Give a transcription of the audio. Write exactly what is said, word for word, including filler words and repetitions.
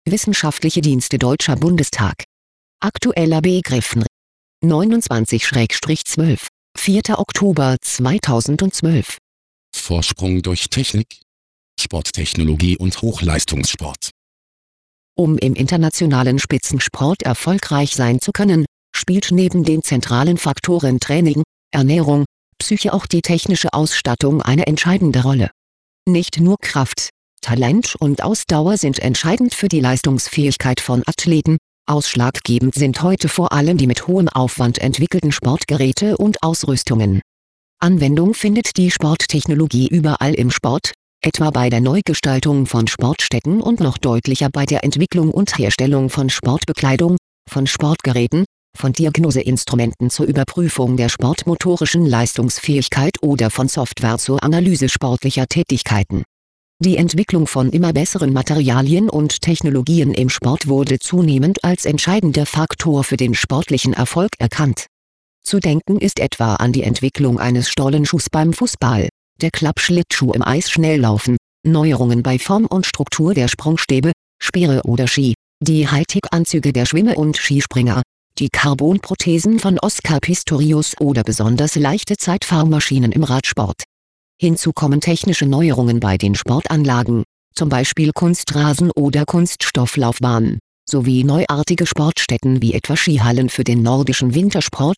Wissenschaftliche Dienste Deutscher Bundestag. Aktueller Begriffen neunundzwanzig zwölf, vierter Oktober zweitausendzwölf. Vorsprung durch Technik, Sporttechnologie und Hochleistungssport. Um im internationalen Spitzensport erfolgreich sein zu können, spielt neben den zentralen Faktoren Training, Ernährung, Psyche auch die technische Ausstattung eine entscheidende Rolle. Nicht nur Kraft, Talent und Ausdauer sind entscheidend für die Leistungsfähigkeit von Athleten, ausschlaggebend sind heute vor allem die mit hohem Aufwand entwickelten Sportgeräte und Ausrüstungen. Anwendung findet die Sporttechnologie überall im Sport, etwa bei der Neugestaltung von Sportstätten und noch deutlicher bei der Entwicklung und Herstellung von Sportbekleidung, von Sportgeräten, von Diagnoseinstrumenten zur Überprüfung der sportmotorischen Leistungsfähigkeit oder von Software zur Analyse sportlicher Tätigkeiten. Die Entwicklung von immer besseren Materialien und Technologien im Sport wurde zunehmend als entscheidender Faktor für den sportlichen Erfolg erkannt. Zu denken ist etwa an die Entwicklung eines Stollenschuhs beim Fußball, der Klappschlittschuh im Eisschnelllaufen, Neuerungen bei Form und Struktur der Sprungstäbe, Speere oder Ski, die Hightech-Anzüge der Schwimmer und Skispringer, die Carbonprothesen von Oscar Pistorius oder besonders leichte Zeitfahrmaschinen im Radsport. Hinzu kommen technische Neuerungen bei den Sportanlagen, zum Beispiel Kunstrasen oder Kunststofflaufbahnen, sowie neuartige Sportstätten wie etwa Skihallen für den nordischen Wintersport,